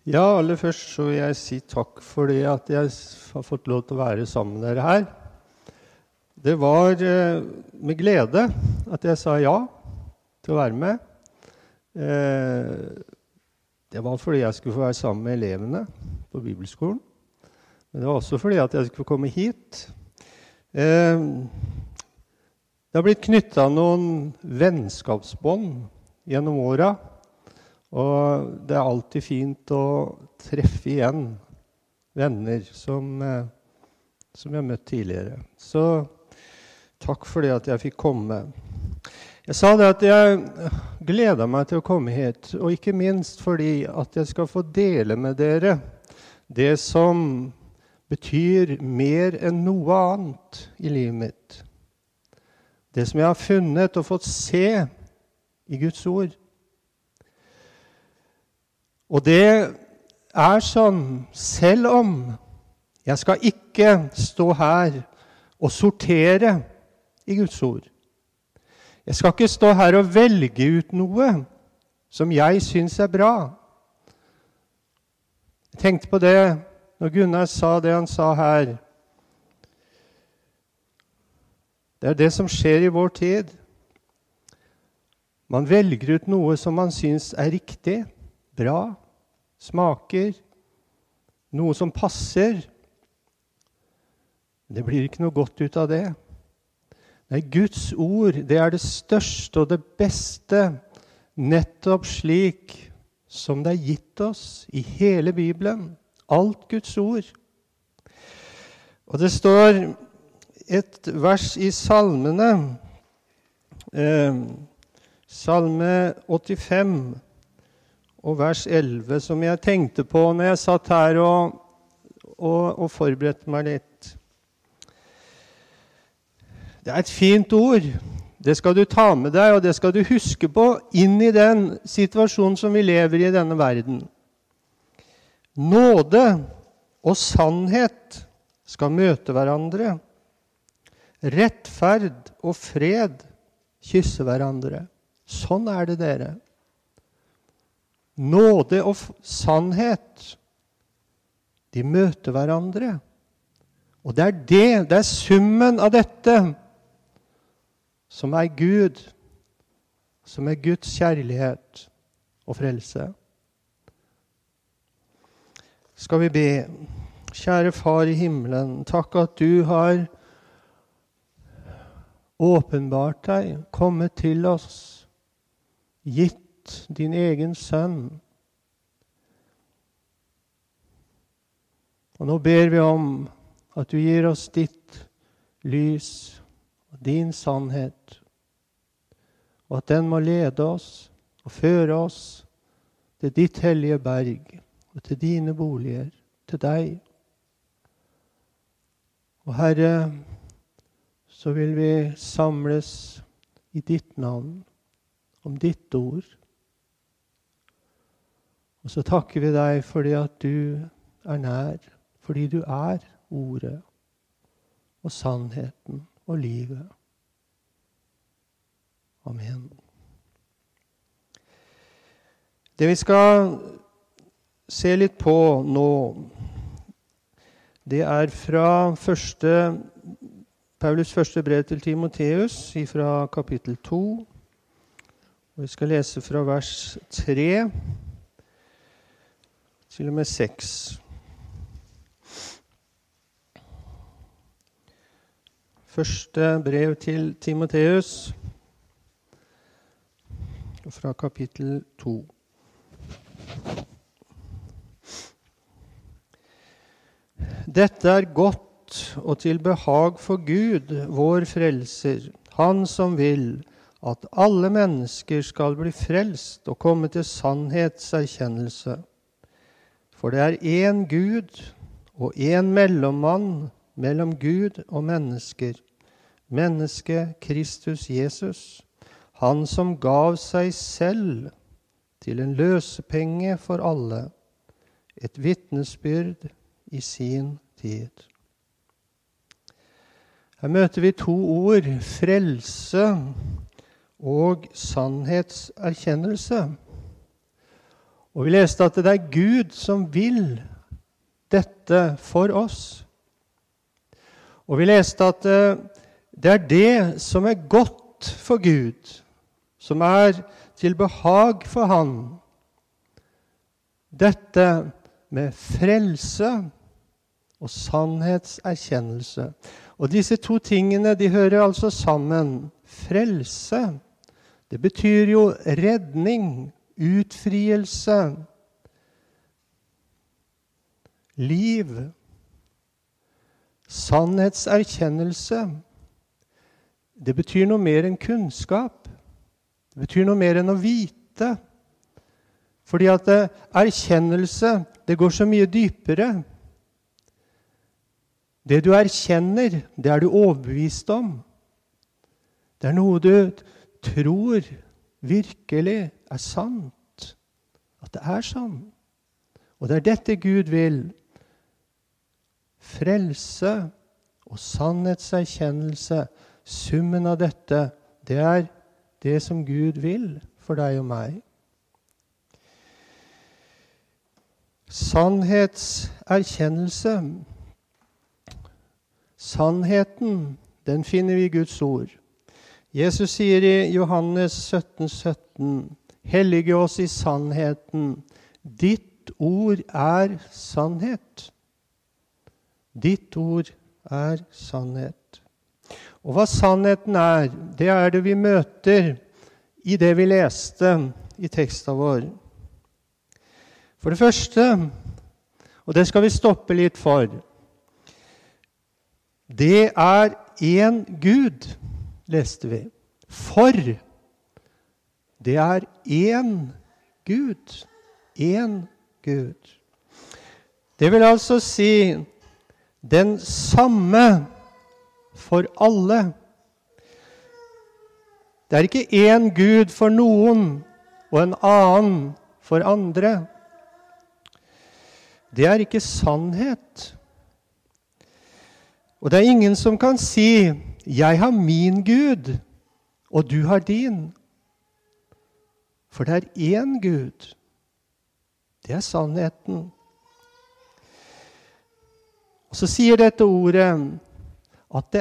Ja, aller først så vil jeg si takk for det at jeg har fått lov til å være sammen med dere her. Det var med glede at jeg sa ja til å være med. Det var fordi jeg skulle få være sammen med elevene på bibelskolen. Men det var også fordi at jeg skulle få komme hit. Det har blitt knyttet noen vennskapsbånd gjennom åra. Og det er alltid fint å treffe igjen venner som jeg har møtt tidligere. Så takk for det at jeg fikk komme. Jeg sa det at jeg gleder meg til å komme hit, og ikke minst fordi at jeg skal få dele med dere det som betyr mer enn noe annet i livet mitt. Det som jeg har funnet og fått se i Guds ord. Og det er sånn, selv om jeg skal ikke stå her og sortere i Guds ord. Jeg skal ikke stå her og velge ut noe som jeg synes er bra. Jeg tenkte på det når Gunnar sa det han sa her. Det er det som skjer i vår tid. Man velger ut noe som man synes er riktig. Bra, smaker, noe som passer. Det blir ikke noe godt ut av det. Nei, Guds ord, det er det største og det beste, nettopp slik som det er gitt oss i hele Bibelen. Alt Guds ord. Og det står et vers i salmene, Salme 85, og vers 11, som jeg tenkte på når jeg satt her og forberedte meg litt. Det er et fint ord. Det skal du ta med deg, og det skal du huske på inn i den situasjonen som vi lever i denne verden. Nåde og sannhet skal møte hverandre. Rettferd og fred kysse hverandre. Sånn er det, dere. Nåde og sannhet, de møter hverandre. Og det er summen av dette som er Gud, som er Guds kjærlighet og frelse. Skal vi be, kjære Far i himmelen, takk at du har åpenbart deg, kommet til oss, gitt din egen sønn. Og nå ber vi om at du gir oss ditt lys og din sannhet, og at den må lede oss og føre oss til ditt hellige berg og til dine boliger, til deg. Og Herre, så vil vi samles i ditt navn, om ditt ord. Og så takker vi deg fordi at du er nær, fordi du er ordet og sannheten og livet. Amen. Det vi skal se litt på nå, det er fra Paulus første brev til Timoteus, fra kapittel 2. Og vi skal lese fra vers 3 til og med 6. Første brev til Timoteus, fra kapittel 2. Dette er godt og til behag for Gud, vår frelser, han som vil at alle mennesker skal bli frelst og komme til sannhetserkjennelse. For det er én Gud og én mellommann mellom Gud og mennesker, mennesket Kristus Jesus, han som gav seg selv til en løsepenge for alle, et vitnesbyrd i sin tid. Her møter vi to ord, frelse og sannhetserkjennelse. Og vi leste at det Gud som vil dette for oss. Og vi leste at det det som godt for Gud, som til behag for han. Dette med frelse og sannhetserkjennelse. Og disse to tingene, de hører altså sammen. Frelse, det betyr jo redning, utfrielse, liv, sannhetserkjennelse. Det betyr noe mer enn kunnskap. Det betyr noe mer enn å vite. Fordi at erkjennelse, det går så mye dypere. Det du erkjenner, det du overbevist om. Det noe du tror virkelig sant. At det sånn. Og det dette Gud vil. Frelse og sannhetserkjennelse. Summen av dette, det det som Gud vil for deg og meg. Sannhetserkjennelse. Sannheten, den finner vi i Guds ord. Jesus sier i Johannes 17:17, hellige oss i sannheten. Ditt ord sannhet. Ditt ord sannhet. Og hva sannheten det det vi møter i det vi leste i teksten vår. For det første, og det skal vi stoppe litt for, det en Gud, leste vi. For det en Gud. En Gud. Det vil altså si den samme for alle. Det ikke en Gud for noen og en annen for andre. Det ikke sannhet. Og det ingen som kan si, jeg har min Gud, og du har din. For det en Gud. Det sannheten. Og så sier dette ordet at det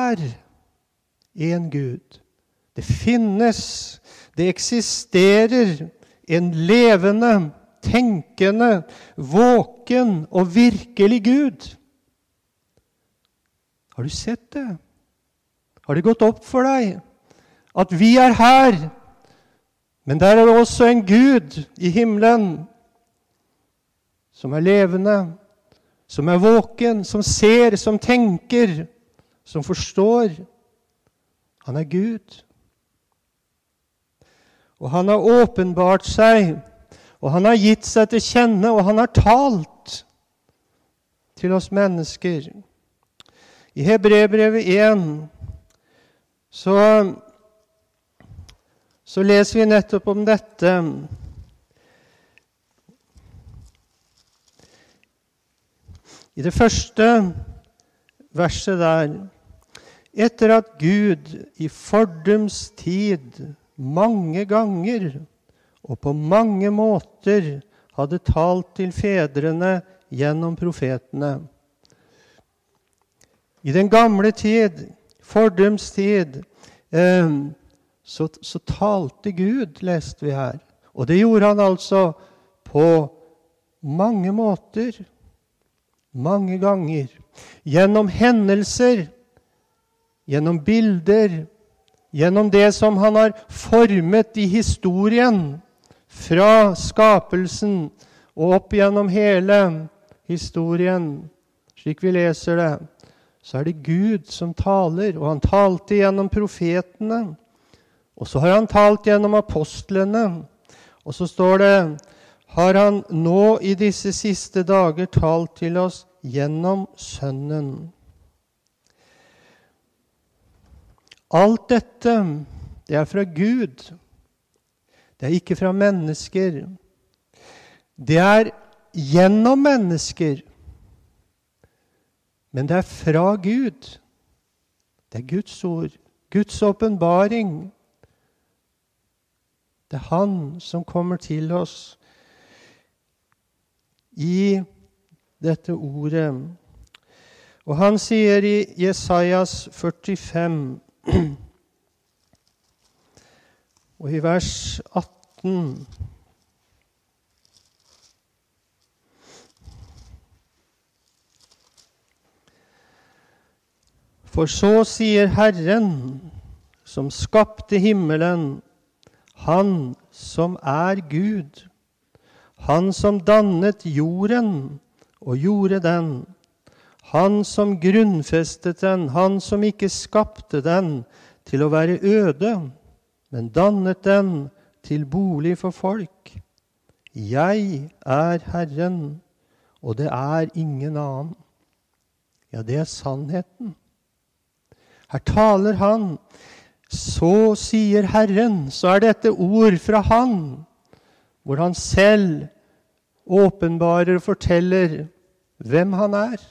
en Gud. Det finnes, det eksisterer en levende, tenkende, våken og virkelig Gud. Har du sett det? Har det gått opp for deg at vi her, men der det også en Gud i himmelen som levende, som våken, som ser, som tenker, som forstår. Han Gud. Og han har åpenbart seg, og han har gitt seg til kjenne, og han har talt til oss mennesker. I Hebreerbrevet 1 så leser vi nettopp om dette. I det første verset der, etter at Gud i fordums tid mange ganger og på mange måter hadde talt til fedrene gjennom profetene. I den gamle tid, fordums tid, så talte Gud, leste vi her. Og det gjorde han altså på mange måter, mange ganger. Gjennom hendelser, gjennom bilder, gjennom det som han har formet i historien, fra skapelsen og opp gjennom hele historien, slik vi leser det. Så det Gud som taler, og han talte gjennom profetene, og så har han talt gjennom apostlene, og så står det, har han nå i disse siste dager talt til oss gjennom Sønnen. Alt dette, det fra Gud. Det ikke fra mennesker. Det gjennom mennesker. Men det fra Gud. Det Guds ord. Guds åpenbaring. Det han som kommer til oss. i dette ordet. Og han sier i Jesajas 45, og i vers 18, for så sier Herren, som skapte himmelen, han som er Gud, han som dannet jorden og gjorde den, han som grunnfestet den, han som ikke skapte den til å være øde, men dannet den til bolig for folk. Jeg er Herren, og det er ingen annen. Ja, det er sannheten. Her taler han, så sier Herren, så er dette ord fra han, hvor han selv åpenbarer og forteller hvem han er.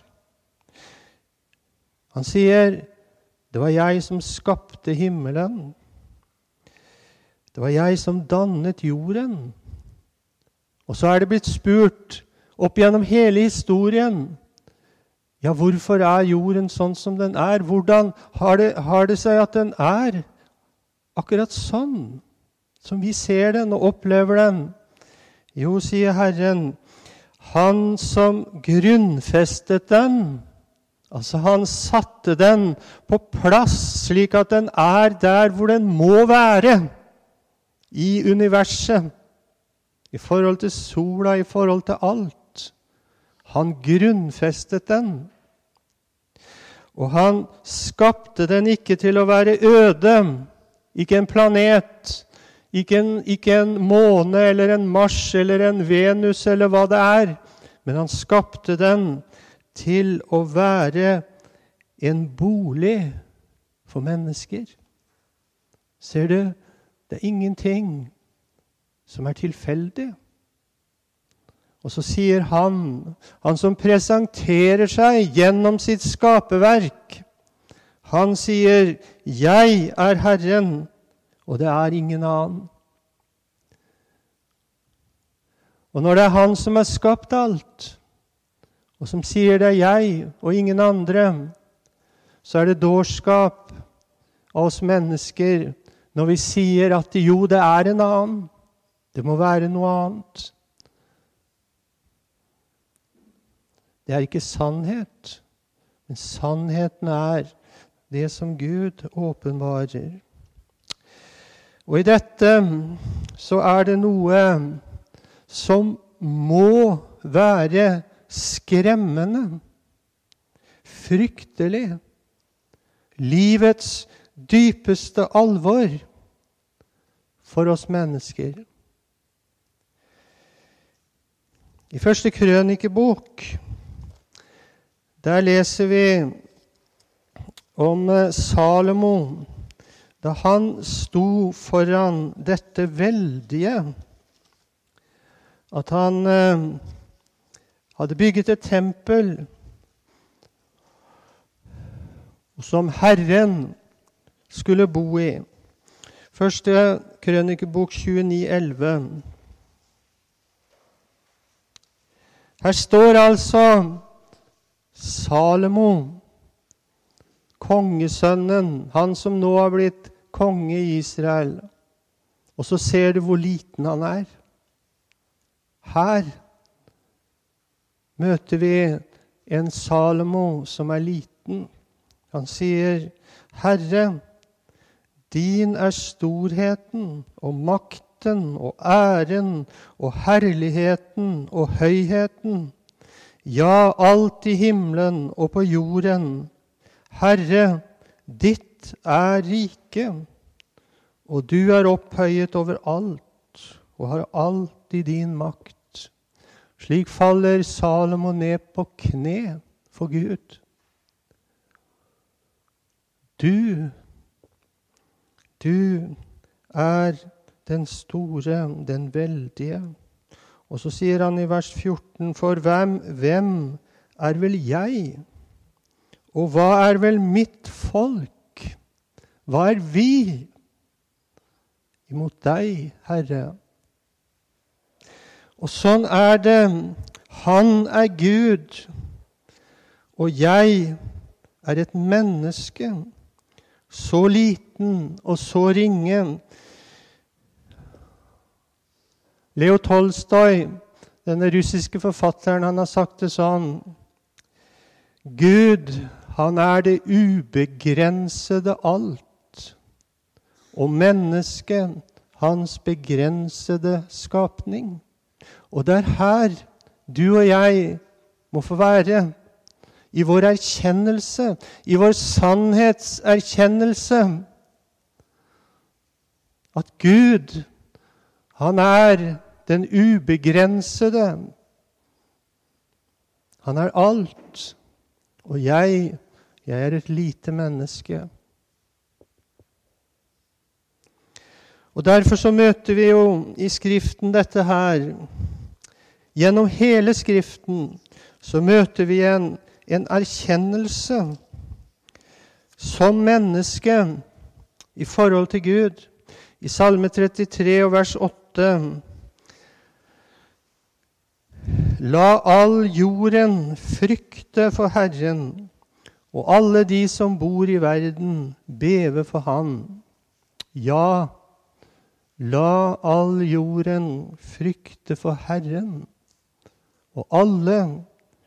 Han sier, det var jeg som skapte himmelen. Det var jeg som dannet jorden. Og så er det blitt spurt opp gjennom hele historien, ja, hvorfor er jorden sånn som den er? Hvordan har det seg at den er akkurat sånn, som vi ser den og opplever den? Jo, sier Herren, han som grunnfestet den, altså han satte den på plass, slik at den er der hvor den må være, i universet, i forhold til sola, i forhold til alt. Han grunnfestet den. Og han skapte den ikke til å være øde, ikke en planet, ikke en måne eller en Mars eller en Venus eller hva det er, men han skapte den til å være en bolig for mennesker. Ser du, det er ingenting som er tilfeldig. Og så sier han som presenterer seg gjennom sitt skaperverk, han sier, jeg er Herren, og det er ingen annen. Og når det er han som har skapt alt, og som sier det er jeg og ingen andre, så er det dårskap av oss mennesker når vi sier at jo, det er en annen. Det må være noe annet. Det er ikke sannhet, men sannheten er det som Gud åpenbarer. Og i dette så er det noe som må være skremmende, fryktelig, livets dypeste alvor for oss mennesker. I første krønikebok, der leser vi om Salomo, da han sto foran dette veldige, at han hadde bygget et tempel, som Herren skulle bo i. Første krønikebok 29:11. Her står altså Salomo, kongesønnen, han som nå har blitt konge i Israel. Og så ser du hvor liten han er. Her møter vi en Salomo som er liten. Han sier, Herre, din er storheten og makten og æren og herligheten og høyheten. Ja, alt i himmelen og på jorden. Herre, ditt er rike, og du er opphøyet over alt, og har alt i din makt. Slik faller Salomo ned på kne for Gud. Du er den store, den veldige. Og så sier han i vers 14, for hvem er vel jeg? Og hva er vel mitt folk? Hva er vi imot deg, Herre? Og sånn er det Han Gud, og jeg et menneske, så liten og så ringe. Leo Tolstoj, denne russiske forfatteren, han har sagt det sånn: Gud, han det ubegrensede alt, og mennesket hans begrensede skapning. Og det her du og jeg må få være, i vår erkjennelse, i vår sannhetserkjennelse, at Gud, han den ubegrensede. Han alt, og jeg et lite menneske. Og derfor så møter vi jo i Skriften dette her. Gjennom hele Skriften så møter vi en erkjennelse som menneske i forhold til Gud. I Salme 33 og vers 8: La all jorden frykte for Herren, og alle de som bor i verden beve for Han. Ja, la all jorden frykte for Herren, og alle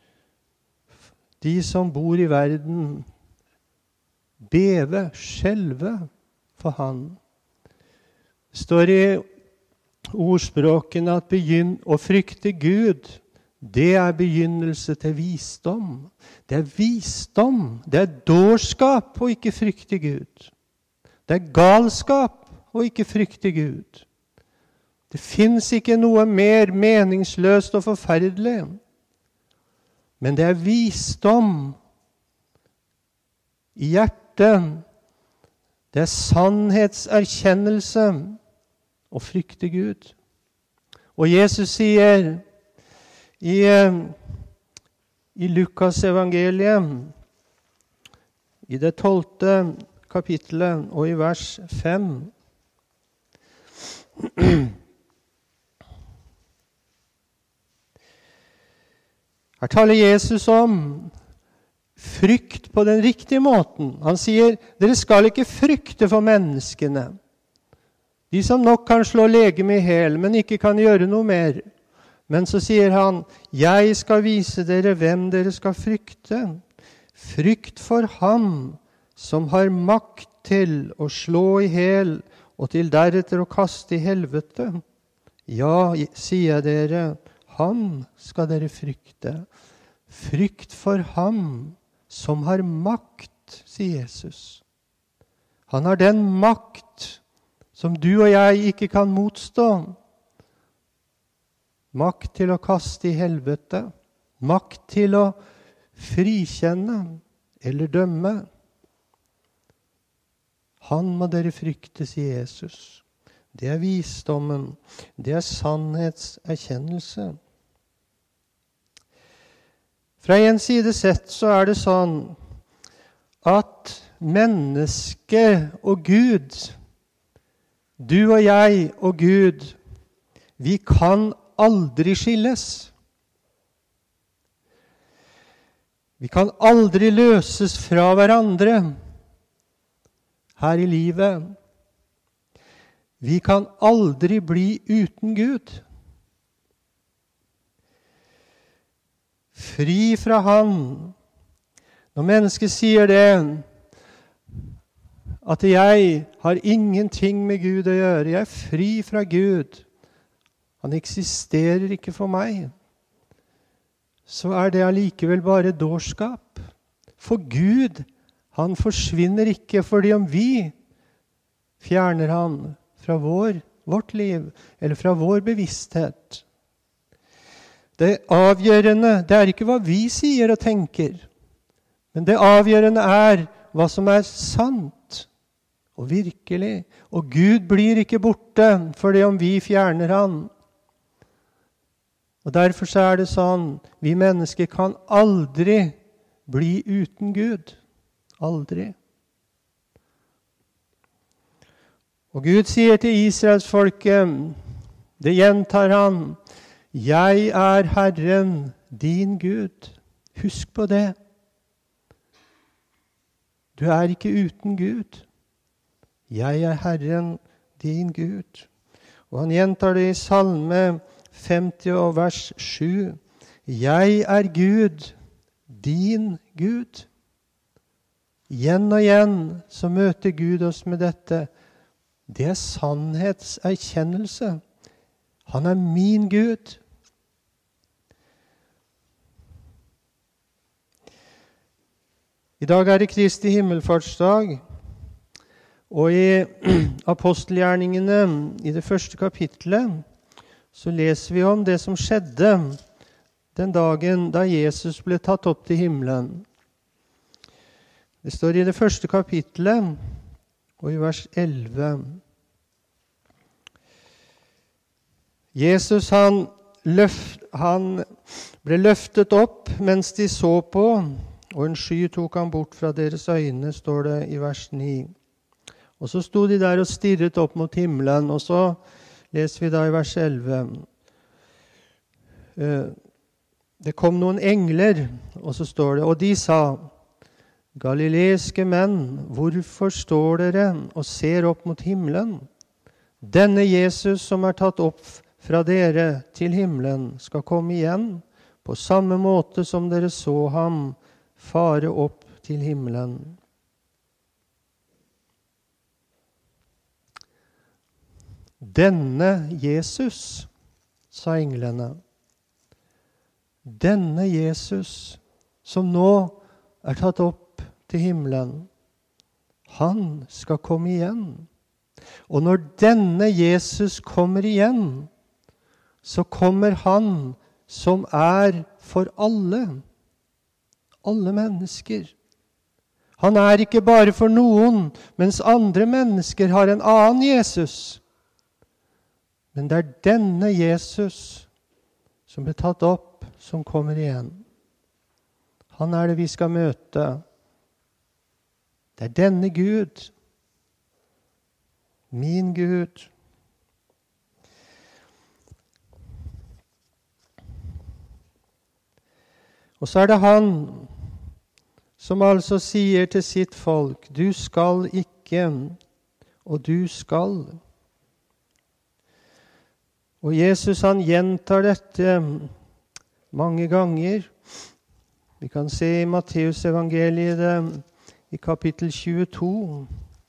de som bor i verden beve, skjelve for Han. Det står i ordspråkene at å frykte Gud, det begynnelse til visdom. Det visdom, det dårskap å ikke frykte Gud. Det galskap å ikke frykte Gud. Det finnes ikke noe mer meningsløst og forferdelig. Men det visdom i hjertet. Det sannhetserkjennelse å frykte Gud. Og Jesus sier i Lukas evangeliet, i det 12. kapittelet og i vers 5, her taler Jesus om frykt på den riktige måten. Han sier, dere skal ikke frykte for menneskene. De som nok kan slå legeme i hel, men ikke kan gjøre noe mer. Men så sier han, jeg skal vise dere hvem dere skal frykte. Frykt for ham som har makt til å slå i hel, og til deretter å kaste i helvete. Ja, sier dere, ham skal dere frykte. Frykt for ham som har makt, sier Jesus. Han har den makt som du og jeg ikke kan motstå. Makt til å kaste i helvete. Makt til å frikjenne eller dømme. Han må dere frykte, sier Jesus. Det visdommen. Det sannhetserkjennelse. Fra en side sett så det sånn at menneske og Gud, du og jeg og Gud, vi kan aldri skilles. Vi kan aldri løses fra hverandre her i livet. Vi kan aldri bli uten Gud. Fri fra Han. Når mennesket sier det, at jeg har ingenting med Gud å gjøre, jeg fri fra Gud, han eksisterer ikke for meg, så det allikevel bare dårskap. For Gud, han forsvinner ikke fordi om vi fjerner han fra vårt liv, eller fra vår bevissthet. Det avgjørende, det ikke hva vi sier og tenker, men det avgjørende hva som sant og virkelig. Og Gud blir ikke borte fordi om vi fjerner han. Og derfor så det sånn, vi mennesker kan aldri bli uten Gud. Aldri. Og Gud sier til Israelsfolket, det gjentar han, jeg Herren, din Gud. Husk på det. Du er ikke uten Gud. Jeg er Herren, din Gud. Og han gjentar det i Salme 50 og vers 7. Jeg er Gud, din Gud. Igjen og igjen så møter Gud oss med dette. Det er sannhetserkjennelse. Han er min Gud. I dag er det Kristi himmelfartsdag, og i apostelgjerningene, i det første kapittelet, så leser vi om det som skjedde den dagen da Jesus ble tatt opp til himmelen. Det står i det første kapittelet, og i vers 11. Jesus han ble løftet opp mens de så på, og en sky tok han bort fra deres øyne, står det i vers 9. Og så sto de der og stirret opp mot himmelen, og så leser vi da i vers 11. Det kom noen engler, og så står det, og de sa, Galileiske menn, hvorfor står dere og ser opp mot himmelen? Denne Jesus som er tatt opp fra dere til himmelen skal komme igjen, på samme måte som dere så ham fare opp til himmelen. Denne Jesus, sa englene. Denne Jesus, som nå er tatt opp til himmelen, han skal komme igjen. Og når denne Jesus kommer igjen, så kommer han som er for alle mennesker. Han er ikke bare for noen, mens andre mennesker har en annen Jesus. Men det er denne Jesus som ble tatt opp, som kommer igjen. Han er det vi skal møte. Det er denne Gud, min Gud. Og så er det han som altså sier til sitt folk, du skal ikke, og du skal. Og Jesus han gjentar dette mange ganger. Vi kan se i Matteus evangeliet i kapittel 22.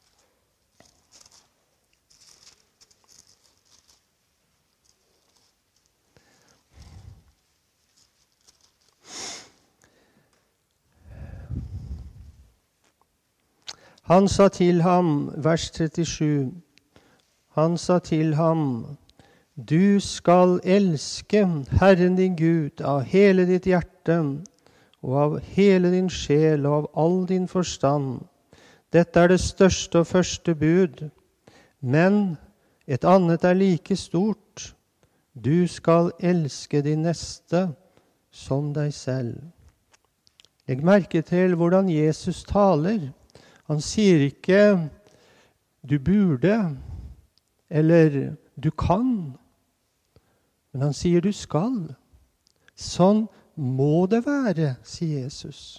Han sa til ham, vers 37, han sa til ham, du skal elske Herren din Gud av hele ditt hjerte, og av hele din sjel, og av all din forstand. Dette er det største og første bud. Men et annet er like stort. Du skal elske din neste som deg selv. Legg merke til hvordan Jesus taler. Han sier ikke du burde, eller du kan, men han sier du skal. Sånn må det være, sier Jesus.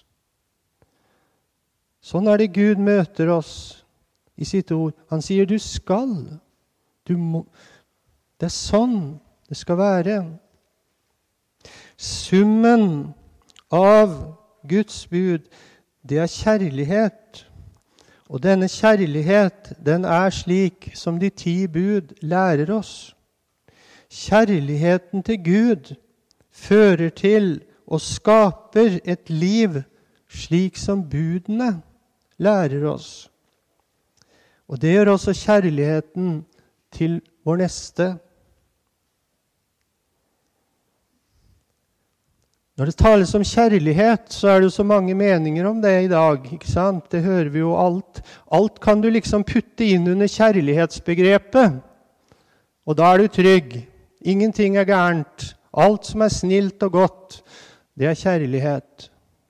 Sånn er det Gud møter oss i sitt ord. Han sier du skal. Du må. Det er sånn det skal være. Summen av Guds bud, det er kjærlighet. Og denne kjærlighet, den er slik som de 10 bud lærer oss. Kjærligheten til Gud fører til og skaper et liv slik som budene lærer oss. Og det gjør også kjærligheten til vår neste. Når det tales om kjærlighet, så er det jo så mange meninger om det i dag, ikke sant? Det hører vi jo alt. Alt kan du liksom putte inn under kjærlighetsbegrepet, og da er du trygg. Ingenting er gærent. Alt som er snilt og godt, det er kjærlighet.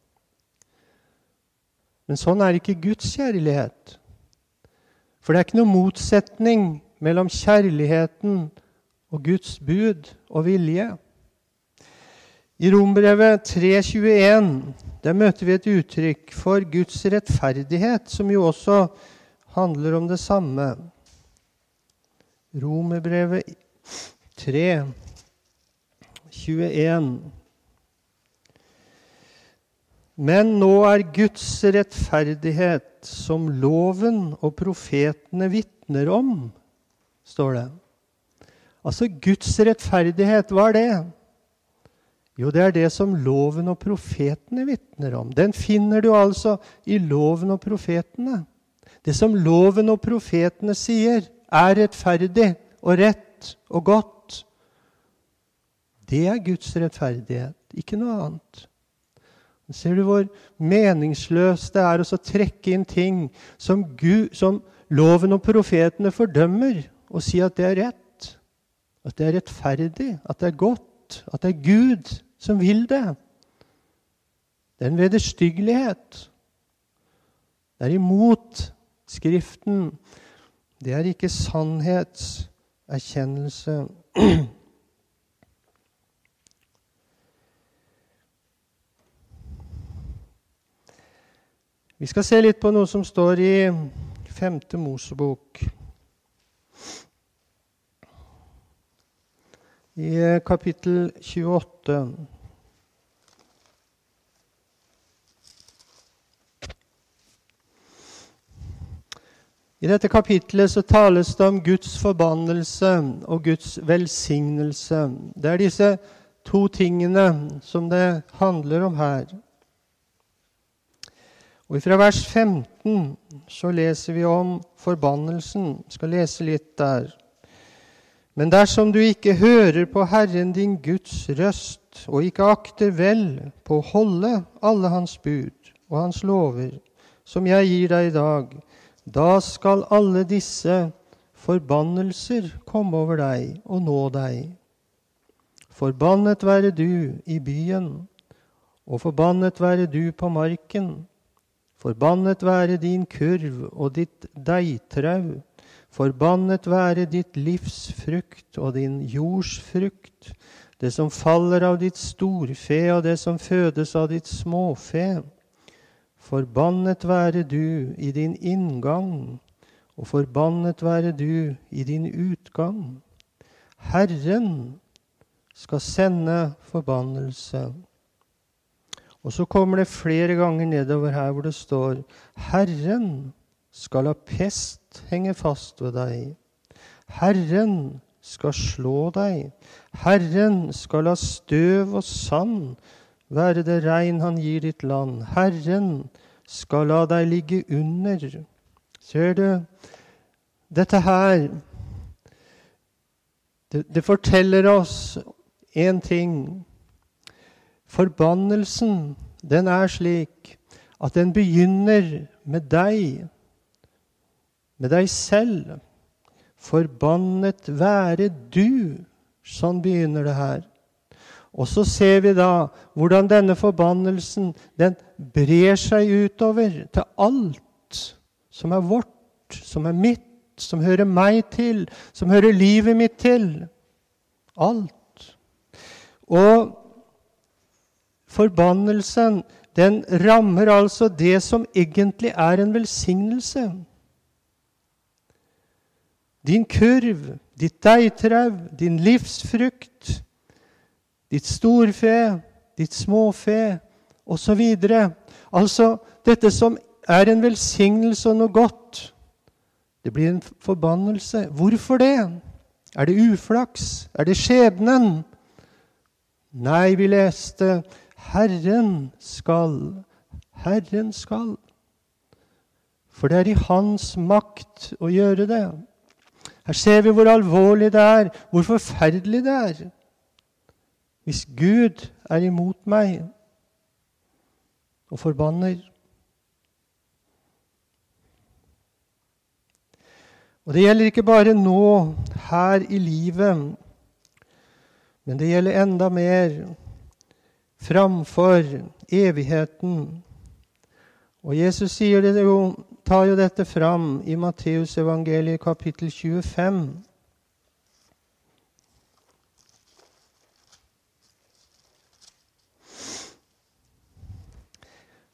Men sånn er ikke Guds kjærlighet. For det er ikke noe motsetning mellom kjærligheten og Guds bud og vilje. I Rombrevet 3:21, der møter vi et uttrykk for Guds rettferdighet, som jo også handler om det samme. Rombrevet 3:21. Men nå er Guds rettferdighet, som loven og profetene vitner om, står det. Altså Guds rettferdighet, hva er det? Jo, det er det som loven og profetene vitner om. Den finner du altså i loven og profetene. Det som loven og profetene sier er rettferdig og rett og godt. Det er Guds rettferdighet, ikke noe annet. Ser du hvor meningsløst det er å trekke inn ting som loven og profetene fordømmer, og si at det er rett, at det er rettferdig, at det er godt, at det er Gud som vil det. Det er en vederstyggelighet. Det er imot Skriften. Det er ikke sannhetserkjennelse. Vi skal se litt på noe som står i 5. Mosebok. I kapittel 28. I dette kapitlet så tales det om Guds forbannelse og Guds velsignelse. Det er disse to tingene som det handler om her. Og fra vers 15 så leser vi om forbannelsen. Jeg skal lese litt der. Men dersom du ikke hører på Herren din Guds røst, og ikke akter vel på å holde alle hans bud og hans lover, som jeg gir deg i dag, da skal alle disse forbannelser komme over deg og nå deg. Forbannet være du i byen, og forbannet være du på marken. Forbannet være din kurv og ditt deigtrau. Forbannet være ditt livs frukt og din jords frukt, det som faller av ditt storfe og det som fødes av ditt småfe. Forbannet være du i din inngang, og forbannet være du i din utgang. Herren skal sende forbannelse. Og så kommer det flere ganger nedover her hvor det står, Herren skal la pest henge fast ved deg. Herren skal slå deg. Herren skal la støv og sand være det regn han gir ditt land. Herren skal la deg ligge under. Ser du, dette her, det forteller oss en ting. Forbannelsen, den er slik at den begynner med deg selv. Forbannet være du, sånn begynner det her. Og så ser vi da hvordan denne forbannelsen, den brer seg utover til alt som er vårt, som er mitt, som hører meg til, som hører livet mitt til. Alt. Og forbannelsen, den rammer altså det som egentlig er en velsignelse. Din kurv, ditt deigtrau, din livsfrukt, ditt storfe, ditt småfe, og så videre. Altså, dette som er en velsignelse og noe godt, det blir en forbannelse. Hvorfor det? Er det uflaks? Er det skjebnen? Nei, vi leste, Herren skal. For det er i hans makt å gjøre det. Her ser vi hvor alvorlig det er, hvor forferdelig det er. Hvis Gud er imot meg og forbanner. Og det gjelder ikke bare nå, her i livet, men det gjelder enda mer framfor evigheten. Og Jesus sier det jo, tar jo dette fram i Matteus evangeliet kapittel 25.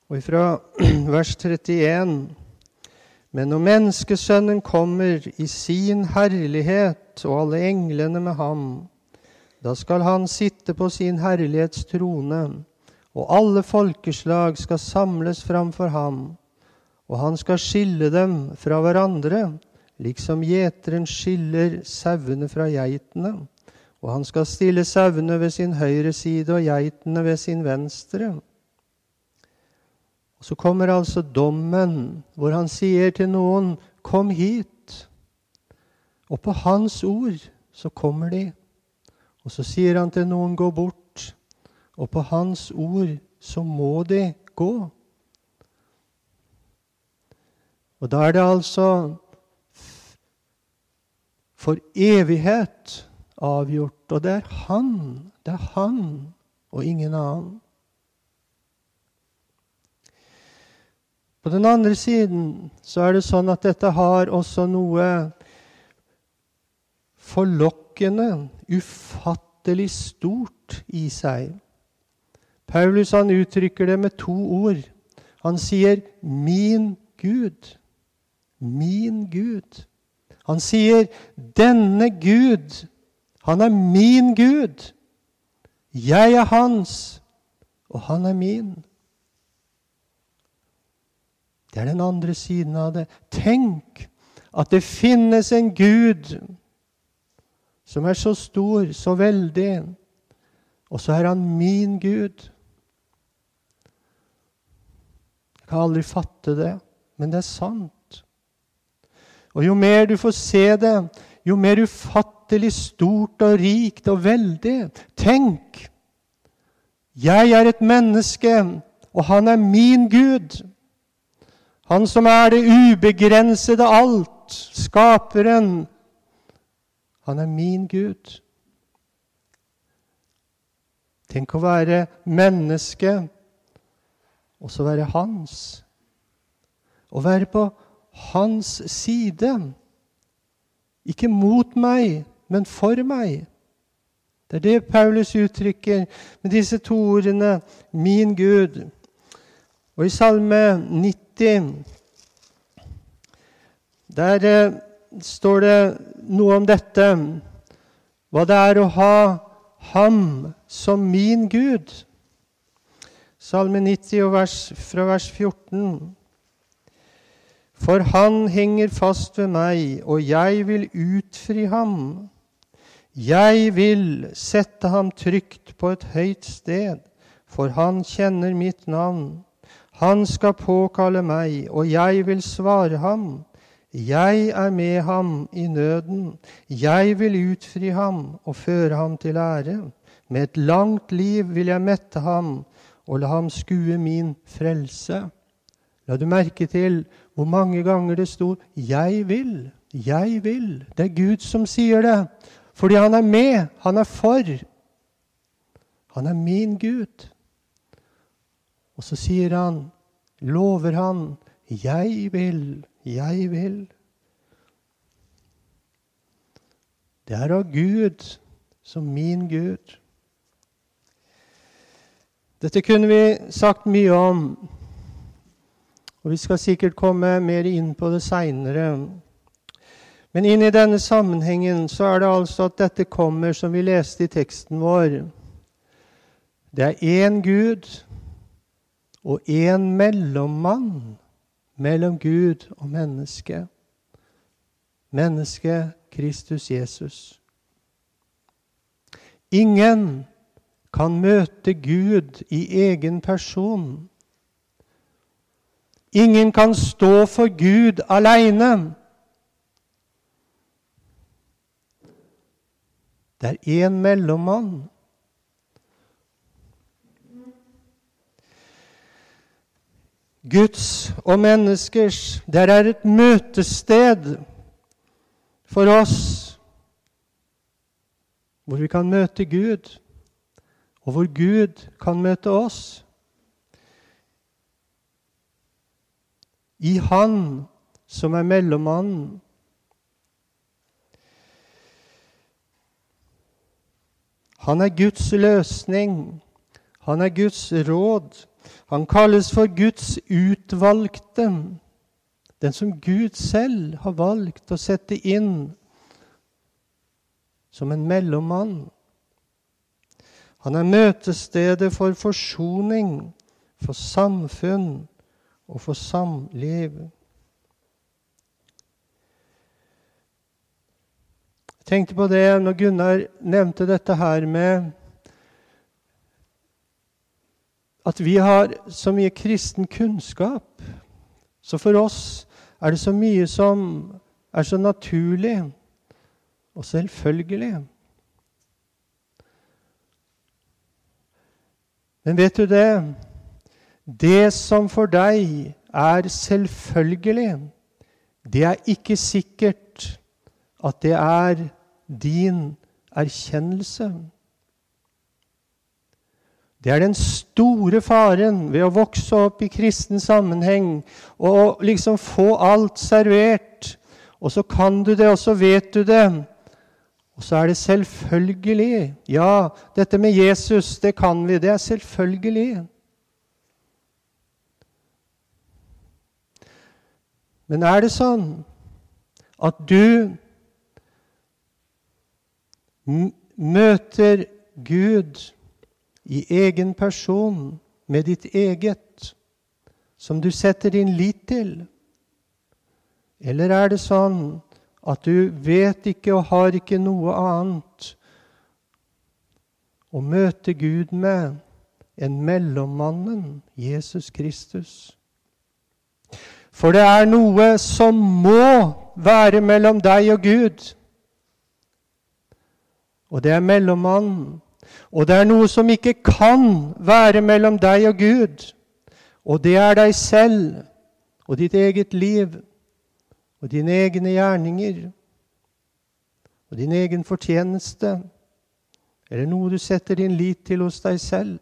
Og fra vers 31. Men når menneskesønnen kommer i sin herlighet og alle englene med ham, da skal han sitte på sin herlighetstrone, og alle folkeslag skal samles framfor ham, og han skal skille dem fra hverandre, liksom gjeteren skiller sauene fra geitene, og han skal stille sauene ved sin høyre side og geitene ved sin venstre. Og så kommer altså dommen, hvor han sier til noen, kom hit. Og på hans ord så kommer de. Og så sier han til noen, gå bort. Og på hans ord så må de gå. Og da er det altså for evighet avgjort. Og det er han og ingen annen. På den andre siden så er det sånn at dette har også noe forlokkende, ufattelig stort i seg. Paulus han uttrykker det med 2 ord. Han sier min Gud. Min Gud. Han sier denne Gud. Han er min Gud. Jeg er hans, og han er min. Det er den andre siden av det. Tenk at det finnes en Gud som er så stor, så veldig, og så er han min Gud. Jeg kan aldri fatte det, men det er sant. Og jo mer du får se det, jo mer ufattelig stort og rikt og veldig. Tenk, jeg er et menneske, og han er min Gud. Han som er det ubegrensede alt, skaperen, han er min Gud. Tenk å være menneske, og så være hans. Å være på hans side. Ikke mot meg, men for meg. Det er det Paulus uttrykker med disse 2 ordene, min Gud. Og i Salme 90, der står det noe om dette, hva det er å ha ham som min Gud. Salme 90 fra vers 14. For han henger fast ved meg, og jeg vil utfri ham. Jeg vil sette ham trygt på et høyt sted, for han kjenner mitt navn. Han skal påkalle meg, og jeg vil svare ham. Jeg er med ham i nøden. Jeg vil utfri ham og føre ham til ære. Med et langt liv vil jeg mette ham og la ham skue min frelse. La du merke til hvor mange ganger det stod, jeg vil, jeg vil. Det er Gud som sier det, fordi han er med, han er for. Han er min Gud. Og så sier han, lover han, jeg vil, jeg vil. Det er av Gud som min Gud. Dette kunne vi sagt mye om, og vi skal sikkert komme mer inn på det senere. Men inn i denne sammenhengen så er det altså at dette kommer, som vi leste i teksten vår. Det er en Gud og en mellommann mellom Gud og menneske. Menneske Kristus Jesus. Ingen kan møte Gud i egen person. Ingen kan stå for Gud alene. Det er en mellommann. Guds og menneskers, der er et møtested for oss, hvor vi kan møte Gud, og hvor Gud kan møte oss. I Han som er mellommannen. Han er Guds løsning. Han er Guds råd. Han kalles for Guds utvalgte, den som Gud selv har valgt å sette inn som en mellommann. Han er møtestedet for forsoning, for samfunn og for samliv. Jeg tenkte på det når Gunnar nevnte dette her med at vi har så mye kristen kunnskap. Så for oss er det så mye som er så naturlig og selvfølgelig. Men vet du det? Det som for deg er selvfølgelig, det er ikke sikkert at det er din erkjennelse. Det er den store faren ved å vokse opp i kristen sammenheng og liksom få alt servert. Og så kan du det, og så vet du det. Og så er det selvfølgelig. Ja, dette med Jesus, det kan vi. Det er selvfølgelig. Men er det sånn at du møter Gud i egen person, med ditt eget, som du setter din lit til? Eller er det sånn at du vet ikke og har ikke noe annet å møte Gud med enn mellommannen, Jesus Kristus? For det er noe som må være mellom deg og Gud. Og det er mellommannen. Og det er noe som ikke kan være mellom deg og Gud. Og det er deg selv og ditt eget liv og dine egne gjerninger og din egen fortjeneste. Eller noe du setter din lit til hos deg selv.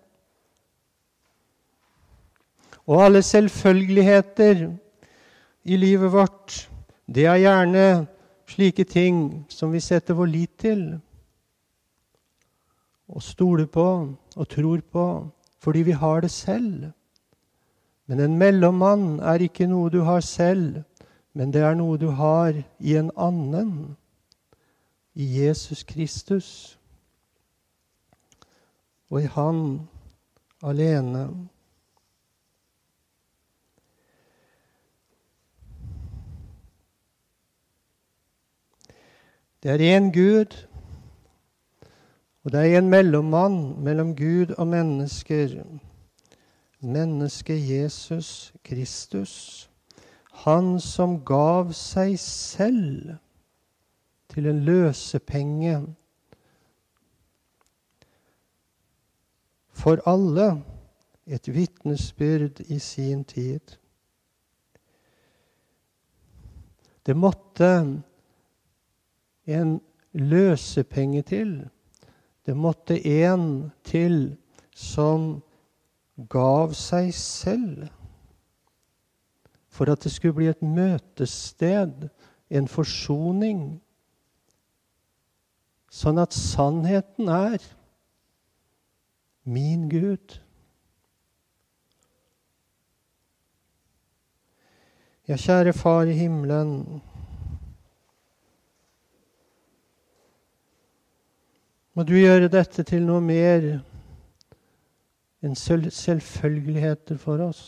Og alle selvfølgeligheter i livet vårt, det er gjerne slike ting som vi setter vår lit til og stoler på og tror på, fordi vi har det selv. Men en mellommann er ikke noe du har selv, men det er noe du har i en annen, i Jesus Kristus, og i Han alene. Det er en Gud, og det er en mellommann mellom Gud og mennesker. Mennesket Jesus Kristus. Han som gav seg selv til en løsepenge for alle, et vitnesbyrd i sin tid. Det måtte en løsepenge til. Det måtte en til som gav seg selv for at det skulle bli et møtested, en forsoning, sånn at sannheten er min Gud. Ja, kjære Far i himmelen, må du gjøre dette til noe mer enn selvfølgeligheter for oss.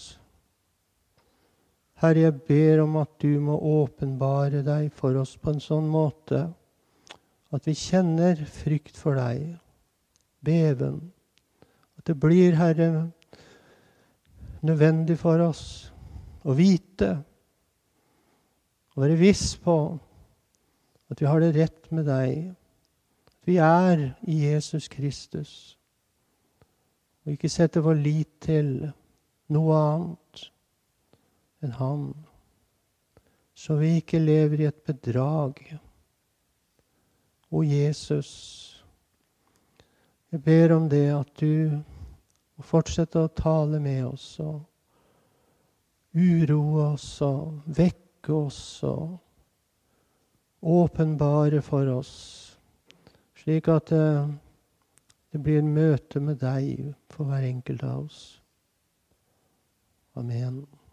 Herre, jeg ber om at du må åpenbare deg for oss på en sånn måte at vi kjenner frykt for deg, beven. At det blir, Herre, nødvendig for oss å vite og være viss på at vi har det rett med deg. Vi er i Jesus Kristus, og ikke setter vår lit til noe annet enn Han, så vi ikke lever i et bedrag. O Jesus, jeg ber om det at du må fortsette å tale med oss, og uroe oss, og vekke oss, og åpenbare for oss, slik at det blir en møte med deg for hver enkelt av oss. Amen.